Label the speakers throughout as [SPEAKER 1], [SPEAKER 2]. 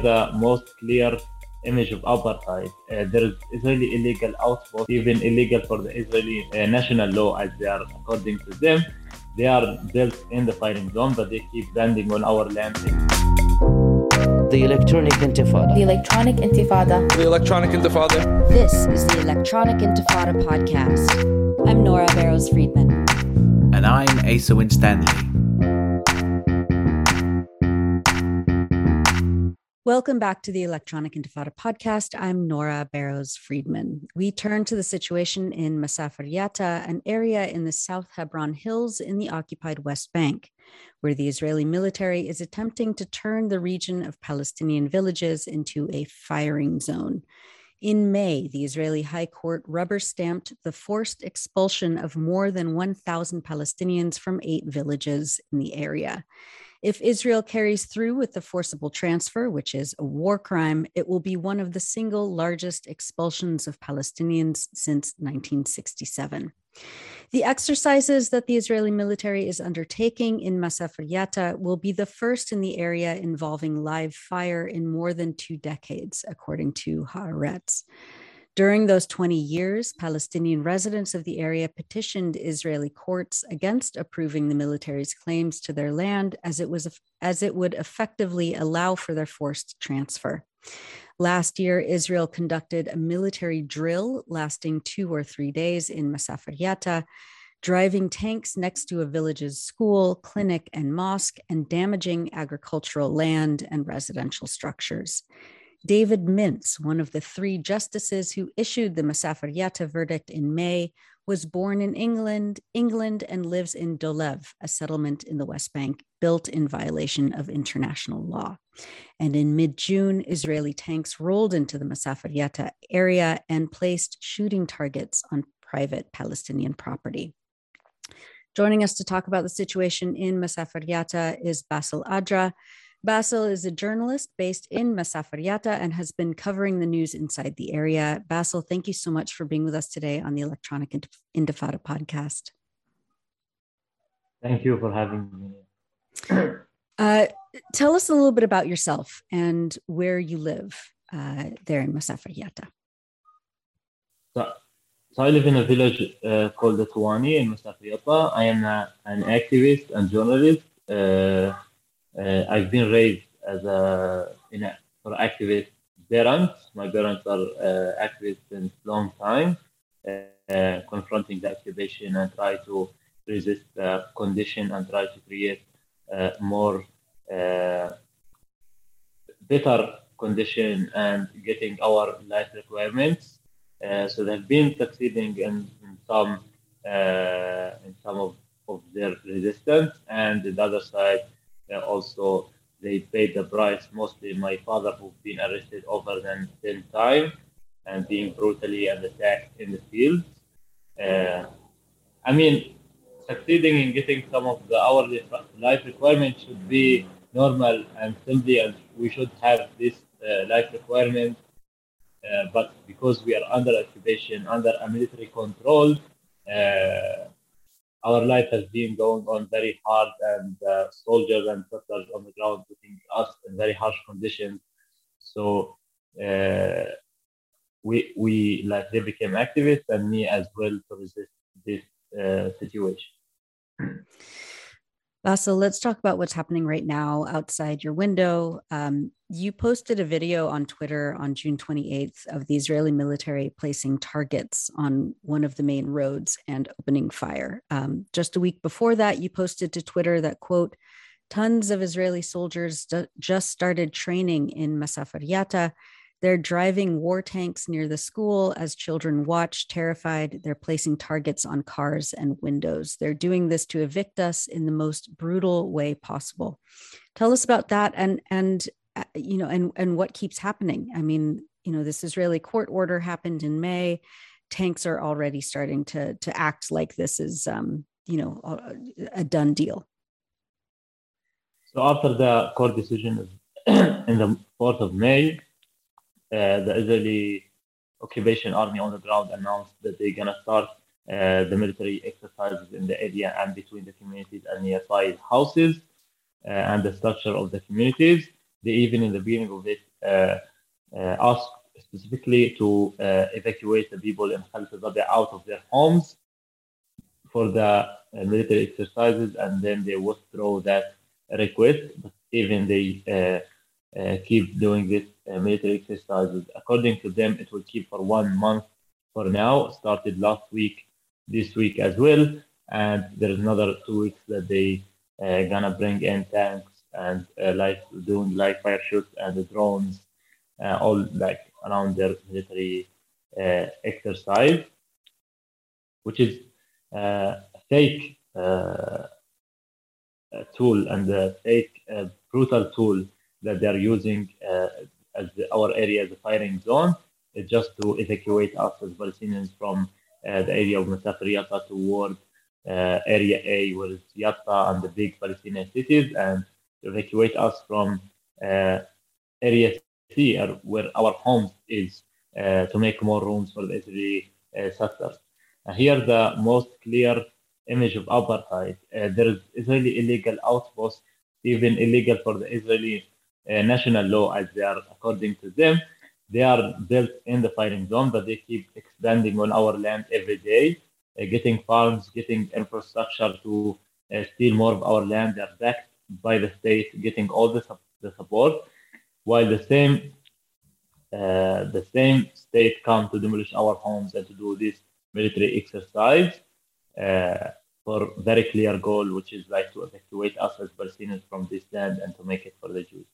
[SPEAKER 1] the most clear image of apartheid. There is Israeli illegal outposts, even illegal for the Israeli national law, as they are according to them. They are built in the firing zone, but they keep landing on our land.
[SPEAKER 2] The Electronic Intifada.
[SPEAKER 3] The Electronic Intifada.
[SPEAKER 4] The Electronic Intifada.
[SPEAKER 5] This is the Electronic Intifada podcast. I'm Nora Barrows Friedman.
[SPEAKER 6] And I'm Asa Winstanley.
[SPEAKER 5] Welcome back to the Electronic Intifada podcast. I'm Nora Barrows Friedman. We turn to the situation in Masafer Yatta, an area in the South Hebron Hills in the occupied West Bank, where the Israeli military is attempting to turn the region of Palestinian villages into a firing zone. In May, the Israeli High Court rubber-stamped the forced expulsion of more than 1,000 Palestinians from 8 villages in the area. If Israel carries through with the forcible transfer, which is a war crime, it will be one of the single largest expulsions of Palestinians since 1967. The exercises that the Israeli military is undertaking in Masafer Yatta will be the first in the area involving live fire in more than 2 decades, according to Haaretz. During those 20 years, Palestinian residents of the area petitioned Israeli courts against approving the military's claims to their land as it would effectively allow for their forced transfer. Last year, Israel conducted a military drill lasting 2 or 3 days in Masafer Yatta, driving tanks next to a village's school, clinic, and mosque, and damaging agricultural land and residential structures. David Mintz, one of the 3 justices who issued the Masafer Yatta verdict in May, was born in England and lives in Dolev, a settlement in the West Bank built in violation of international law. And in mid-June, Israeli tanks rolled into the Masafer Yatta area and placed shooting targets on private Palestinian property. Joining us to talk about the situation in Masafer Yatta is Bassel Adra. Bassel is a journalist based in Masafer Yatta and has been covering the news inside the area. Bassel, thank you so much for being with us today on the Electronic Intifada podcast.
[SPEAKER 1] Thank you for having me.
[SPEAKER 5] Tell us a little bit about yourself and where you live there in Masafer Yatta.
[SPEAKER 1] So I live in a village called the Tuwani in Masafer Yatta. I am an activist and journalist. I've been raised as for activist parents. My parents are activists since long time, confronting the occupation and try to resist the condition and try to create more better condition and getting our life requirements. So they've been succeeding in some of their resistance, and the other side. Also, they paid the price, mostly my father, who's been arrested over than 10 times and being brutally and attacked in the fields. Succeeding in getting some of our life requirements should be normal and simple, and we should have this life requirement. But because we are under occupation, under a military control, our life has been going on very hard, and soldiers and settlers on the ground putting us in very harsh conditions. So they became activists, and me as well, to resist this situation.
[SPEAKER 5] Bassel, let's talk about what's happening right now outside your window. You posted a video on Twitter on June 28th of the Israeli military placing targets on one of the main roads and opening fire. Just a week before that, you posted to Twitter that, quote, tons of Israeli soldiers just started training in Masafer Yatta. They're driving war tanks near the school as children watch, terrified. They're placing targets on cars and windows. They're doing this to evict us in the most brutal way possible. Tell us about that and what keeps happening. I mean, this Israeli court order happened in May. Tanks are already starting to act like this is, a done deal.
[SPEAKER 1] So after the court decision in the 4th of May, the Israeli occupation army on the ground announced that they're going to start the military exercises in the area and between the communities and nearby houses and the structure of the communities. They even in the beginning of it asked specifically to evacuate the people in Khalid al-Rabi out of their homes for the military exercises, and then they withdraw that request. But even they keep doing this military exercises. According to them, it will keep for 1 month for now. Started last week, this week as well, and there's another 2 weeks that they gonna bring in tanks and doing live fire shoots and the drones, all like around their military exercise, which is a fake tool and a fake brutal tool that they are using as our area as a firing zone, just to evacuate us as Palestinians from the area of Masafer Yatta toward Area A, where it's Yatta and the big Palestinian cities, and to evacuate us from Area C, where our homes is, to make more rooms for the Israeli settlers. Here, the most clear image of apartheid. There is Israeli illegal outposts, even illegal for the Israeli national law, as they are, according to them. They are built in the firing zone, but they keep expanding on our land every day, getting farms, getting infrastructure to steal more of our land. They are backed by the state, getting all the support, while the same state come to demolish our homes and to do this military exercise for very clear goal, which is like to evacuate us as Palestinians from this land and to make it for the Jews.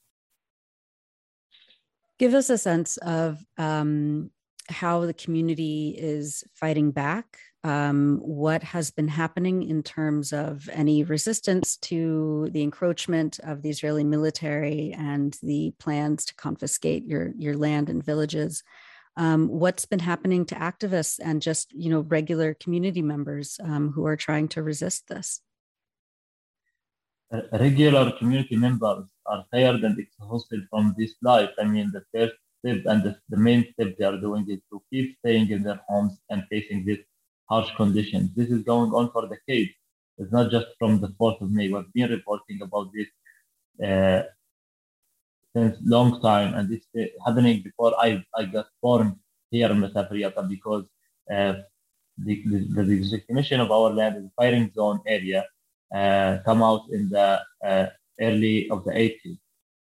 [SPEAKER 5] Give us a sense of how the community is fighting back. What has been happening in terms of any resistance to the encroachment of the Israeli military and the plans to confiscate your land and villages? What's been happening to activists and just regular community members who are trying to resist this?
[SPEAKER 1] Regular community members are tired and exhausted from this life. I mean, the first step and the main step they are doing is to keep staying in their homes and facing these harsh conditions. This is going on for decades. It's not just from the 4th of May. We've been reporting about this since long time, and this is happening before I got born here in Masafer Yatta, because the designation of our land as a firing zone area come out in the early of the 80s.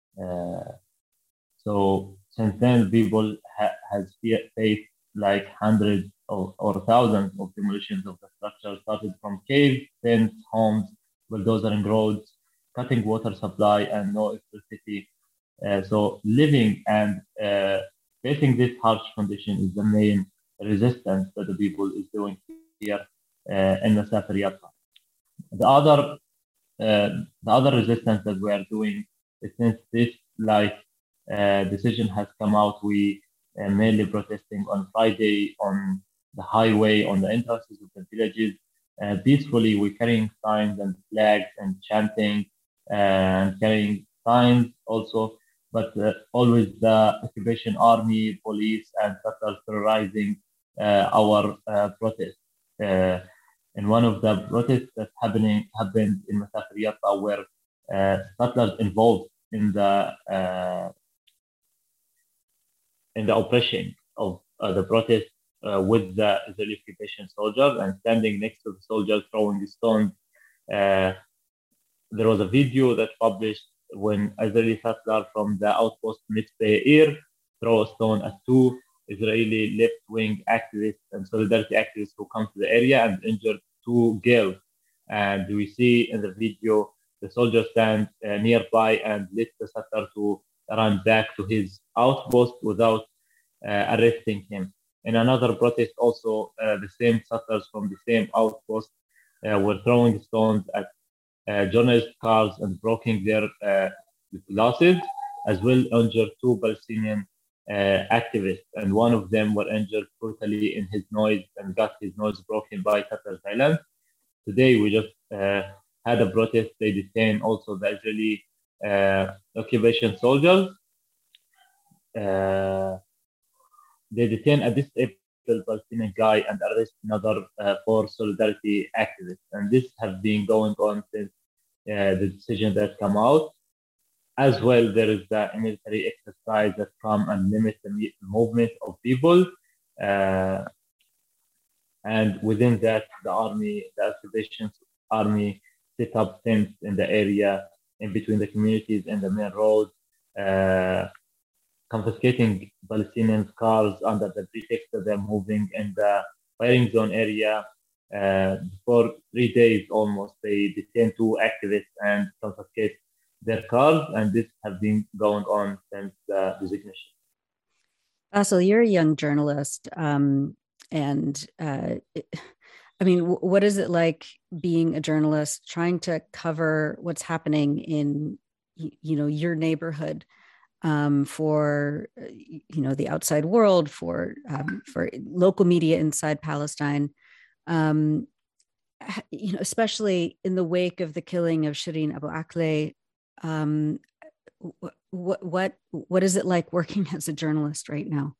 [SPEAKER 1] So since then, people has faced like hundreds or thousands of demolitions of the structure, started from caves, tents, homes, bulldozering roads, cutting water supply, and no electricity. So living and facing this harsh condition is the main resistance that the people is doing here in Masafer Yatta. The other resistance that we are doing is, since this decision has come out, we mainly protesting on Friday on the highway, on the entrances of the villages. Peacefully, we're carrying signs and flags and chanting and carrying signs also, but always the occupation army, police, and settlers terrorizing our protest. And one of the protests that happened in Masafer Yatta, where settlers involved in the oppression of the protest with the Israeli occupation soldiers, and standing next to the soldiers throwing stones. There was a video that published when Israeli settlers from the outpost Mitzpe Ir throw a stone at 2 Israeli left-wing activists and solidarity activists who come to the area and injured 2 girls. And we see in the video the soldier stand nearby and let the settler to run back to his outpost without arresting him. In another protest also, the same settlers from the same outpost were throwing stones at journalist cars and breaking their glasses, as well injured 2 Palestinian activists, and one of them were injured brutally in his nose and got his nose broken by settler violence. Today, we just had a protest. They detained also the Israeli occupation soldiers. They detained a disabled Palestinian guy and arrest another 4 solidarity activists. And this has been going on since the decision that came out. as well, there is the military exercise that come and limit the movement of people. Uh, and within that, the occupation army set up tents in the area in between the communities and the main road, uh, confiscating Palestinian cars under the pretext that they're moving in the firing zone area. For 3 days almost, they detain two activists and confiscate their cars, and this has been going on since the designation.
[SPEAKER 5] Basil, you're a young journalist, and I mean, what is it like being a journalist, trying to cover what's happening in, your neighborhood, for the outside world, for local media inside Palestine, especially in the wake of the killing of Shireen Abu Akleh. What is it like working as a journalist right now?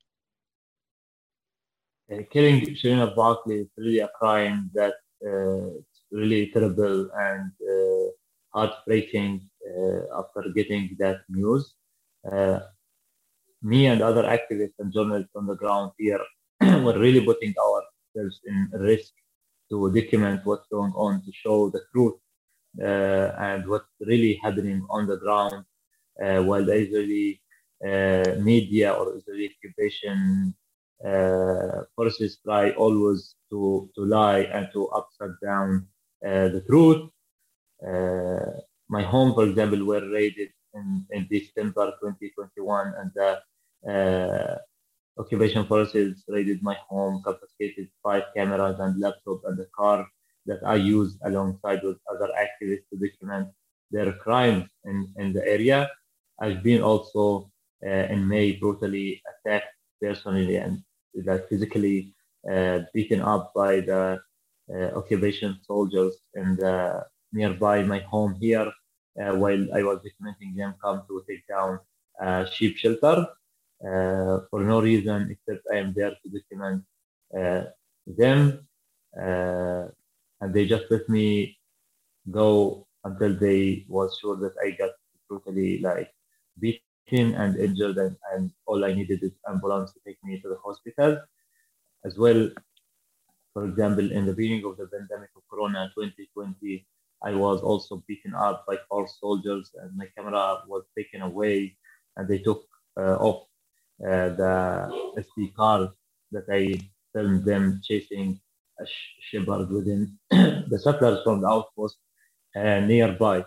[SPEAKER 1] Killing Shireen Abu Akleh is really a crime that it's really terrible and heartbreaking after getting that news. Me and other activists and journalists on the ground here were really putting ourselves in risk to document what's going on, to show the truth and what's really happening on the ground, while the Israeli media or Israeli occupation forces try always to lie and to upside down the truth. My home, for example, were raided in December 2021, and the occupation forces raided my home, confiscated 5 cameras and laptop and the car that I used alongside with other activists to document their crimes in the area. I've been also in May brutally attacked personally and physically beaten up by the occupation soldiers in the nearby my home here, while I was documenting them come to take down a sheep shelter for no reason except I am there to document them, and they just let me go until they was sure that I got brutally beaten and injured, and all I needed is ambulance to take me to the hospital. As well, for example, in the beginning of the pandemic of Corona 2020, I was also beaten up by 4 soldiers, and my camera was taken away, and they took off the SD card that I filmed them chasing a shepherd within the settlers from the outpost nearby.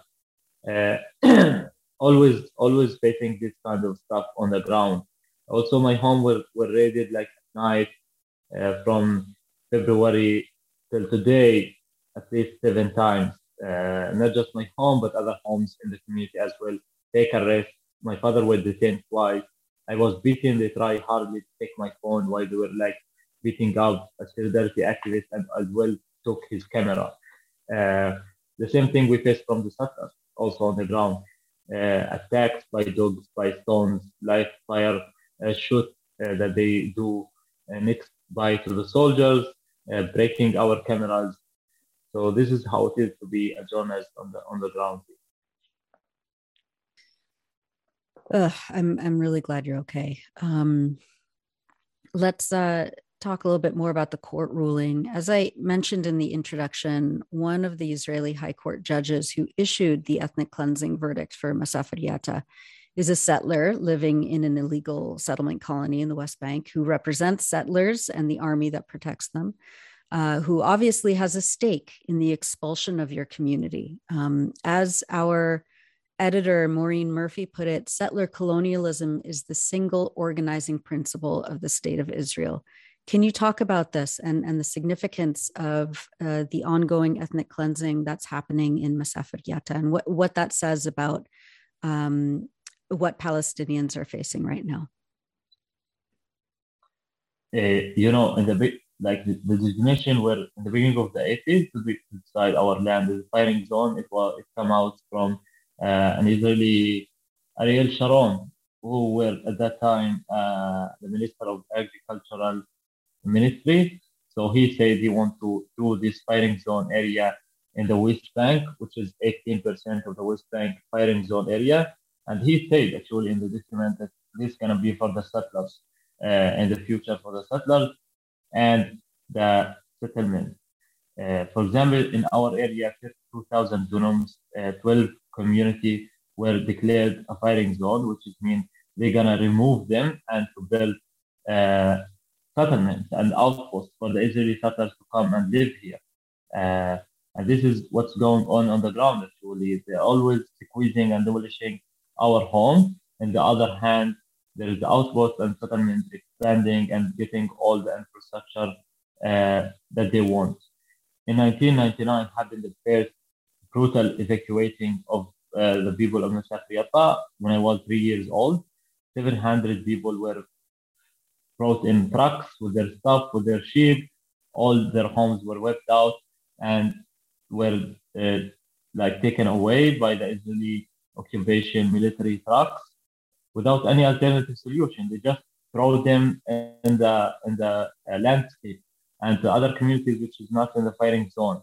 [SPEAKER 1] Always facing this kind of stuff on the ground. Also, my home were raided at night from February till today, at least 7 times. Not just my home, but other homes in the community as well. Take arrest. My father was detained twice. I was beaten. They tried hardly to take my phone while they were beating up a solidarity activist, and as well took his camera. The same thing we faced from the settlers, also on the ground. Attacks by dogs, by stones, live fire shoot that they do next by to the soldiers, breaking our cameras. So this is how it is to be a journalist on the ground.
[SPEAKER 5] I'm really glad you're okay. Let's talk a little bit more about the court ruling. As I mentioned in the introduction, one of the Israeli High Court judges who issued the ethnic cleansing verdict for Masafer Yatta is a settler living in an illegal settlement colony in the West Bank who represents settlers and the army that protects them, who obviously has a stake in the expulsion of your community. As our editor Maureen Murphy put it, settler colonialism is the single organizing principle of the state of Israel. Can you talk about this and the significance of the ongoing ethnic cleansing that's happening in Masafer Yatta, and what that says about what Palestinians are facing right now?
[SPEAKER 1] In the designation where in the beginning of the 80s to be inside our land, the firing zone, it come out from an Israeli Ariel Sharon, who were at that time the Minister of Agricultural Ministry. So he said he wants to do this firing zone area in the West Bank, which is 18% of the West Bank firing zone area. And he said actually in the document that this is going to be for the settlers in the future, for the settlers and the settlement. For example, in our area, 52,000 dunums, 12 communities were declared a firing zone, which means they're going to remove them and to build settlements and outposts for the Israeli settlers to come and live here. And this is what's going on the ground, actually. They're always squeezing and demolishing our homes. On the other hand, there is the outposts and settlements expanding and getting all the infrastructure that they want. In 1999 happened the first brutal evacuating of the people of Masafer Yatta. When I was 3 years old, 700 people were brought in trucks with their stuff, with their sheep. All their homes were wiped out and were taken away by the Israeli occupation military trucks without any alternative solution. They just throw them in the landscape and to other communities which is not in the firing zone.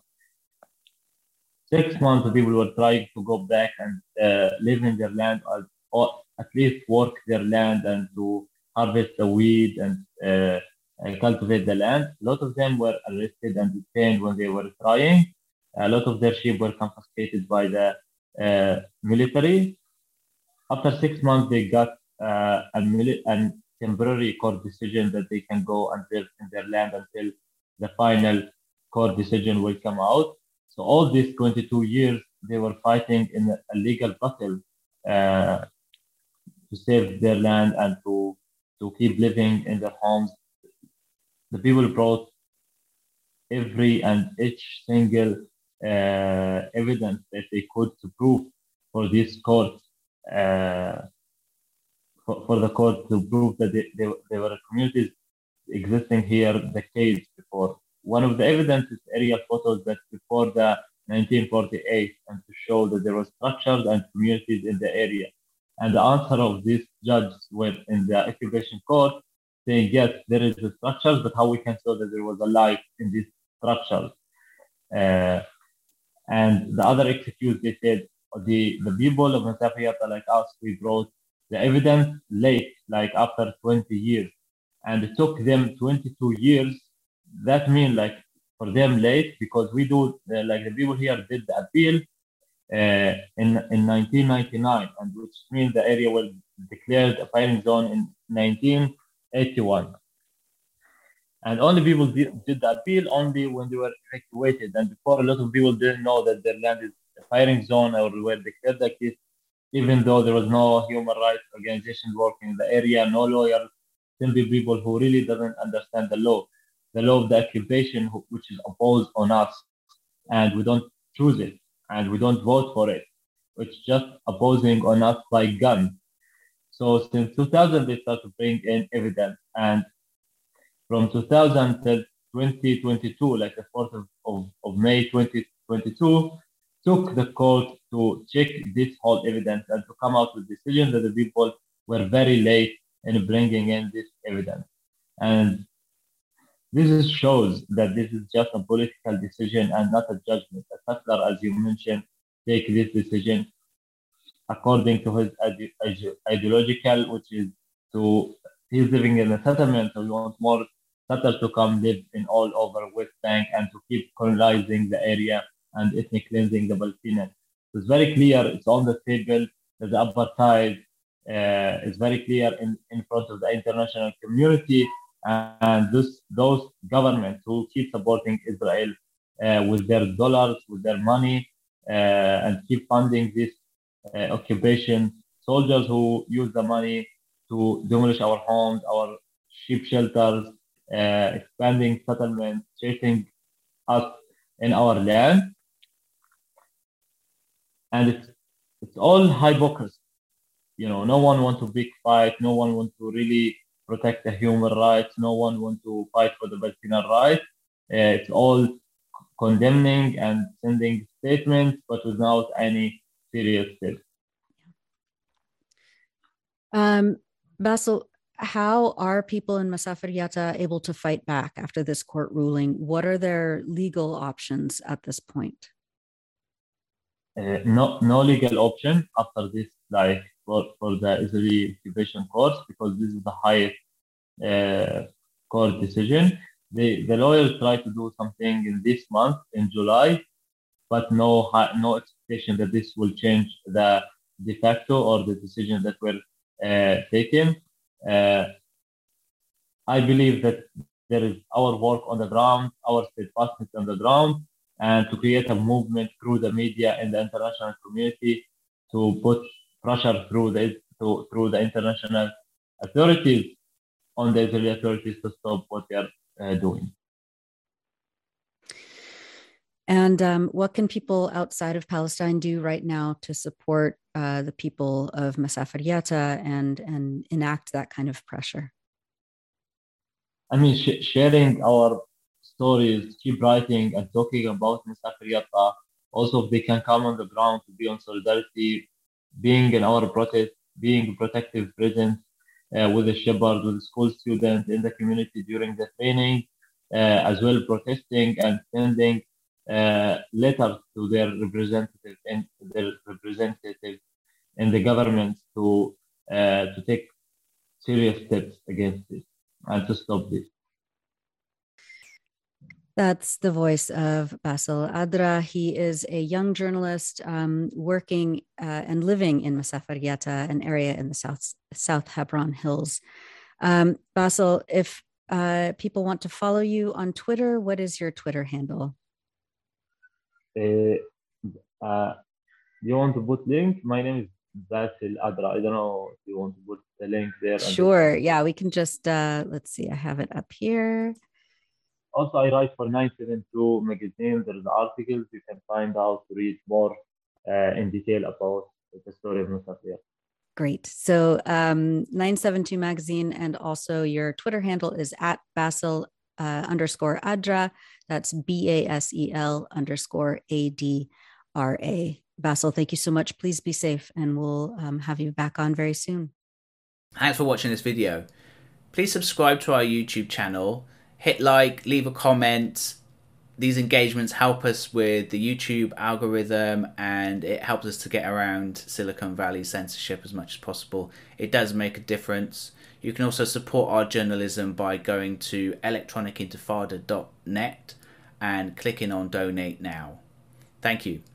[SPEAKER 1] 6 months, the people were trying to go back and live in their land, or at least work their land and to harvest the weed and cultivate the land. A lot of them were arrested and detained when they were trying. A lot of their sheep were confiscated by the military. After 6 months, they got a temporary court decision that they can go and live in their land until the final court decision will come out. So all these 22 years, they were fighting in a legal battle to save their land and to keep living in their homes. The people brought every and each single evidence that they could to prove for this court, for the court to prove that there were communities existing here decades before. One of the evidence is aerial photos that before the 1948 and to show that there were structures and communities in the area. And the answer of these judges were in the occupation court saying, yes, there is the structures, but how we can show that there was a life in these structures. And the other excuse, they said, the people of Masafer Yatta like us, we brought the evidence late, like after 20 years. And it took them 22 years. That means like for them late because we do, like the people here did the appeal in 1999, and which means the area was declared a firing zone in 1981. And only people did the appeal only when they were evacuated. And before, a lot of people didn't know that their land is a firing zone or were declared like this, even though there was no human rights organizations working in the area, no lawyers, simply people who really doesn't understand the law of the occupation, which is opposed on us, and we don't choose it, and we don't vote for it, which is just opposing on us by gun. So since 2000, they started to bring in evidence, and from 2000 till 2022, like the 4th of May 2022, took the court to check this whole evidence and to come out with decisions that the people were very late in bringing in this evidence. And this shows that this is just a political decision and not a judgment. The settler, as you mentioned, take this decision according to his ideological, which is he's living in a settlement, so he wants more settlers to come live in all over West Bank and to keep colonizing the area and ethnic cleansing the Palestinians. It's very clear, it's on the table, that the apartheid is very clear in front of the international community, and those governments who keep supporting Israel with their dollars, with their money, and keep funding this occupation, soldiers who use the money to demolish our homes, our sheep shelters, expanding settlements, chasing us in our land. And it's all hypocrisy. You know, no one wants to big fight, no one wants to really protect the human rights, no one wants to fight for the Palestinian rights. It's all condemning and sending statements, but without any serious steps.
[SPEAKER 5] Bassel, how are people in Masafer Yatta able to fight back after this court ruling? What are their legal options at this point?
[SPEAKER 1] No legal option after this for the Israeli occupation courts because this is the highest court decision. The lawyers try to do something in this month, in July, but no expectation that this will change the de facto or the decision that were taken. I believe that there is our work on the ground, our steadfastness on the ground, and to create a movement through the media and the international community to put pressure through the international authorities on the Israeli authorities to stop what they are doing.
[SPEAKER 5] And what can people outside of Palestine do right now to support the people of Masafer Yatta and enact that kind of pressure?
[SPEAKER 1] I mean, sharing our stories, keep writing and talking about Masafer Yatta. Also, if they can come on the ground to be on solidarity, being in our protest, being protective presence with the shepherd, with the school students in the community during the training, as well protesting and sending letters to their representatives in the government to take serious steps against this and to stop this.
[SPEAKER 5] That's the voice of Bassel Adra. He is a young journalist working and living in Masafer Yatta, an area in the South Hebron Hills. Bassel, if people want to follow you on Twitter, what is your Twitter handle?
[SPEAKER 1] You want to put link? My name is Bassel Adra. I don't know if you want to put the link there.
[SPEAKER 5] Sure. Yeah, we can just, let's see, I have it up here.
[SPEAKER 1] Also, I write for 972 magazine. There's articles you can find out to read more in detail about the story of Masafer Yatta.
[SPEAKER 5] Great. So 972 magazine, and also your Twitter handle is at Bassel _Adra. That's BASEL_ADRA. Bassel, thank you so much. Please be safe, and we'll have you back on very soon.
[SPEAKER 6] Thanks for watching this video. Please subscribe to our YouTube channel. Hit like, leave a comment. These engagements help us with the YouTube algorithm, and it helps us to get around Silicon Valley censorship as much as possible. It does make a difference. You can also support our journalism by going to electronicintifada.net and clicking on Donate Now. Thank you.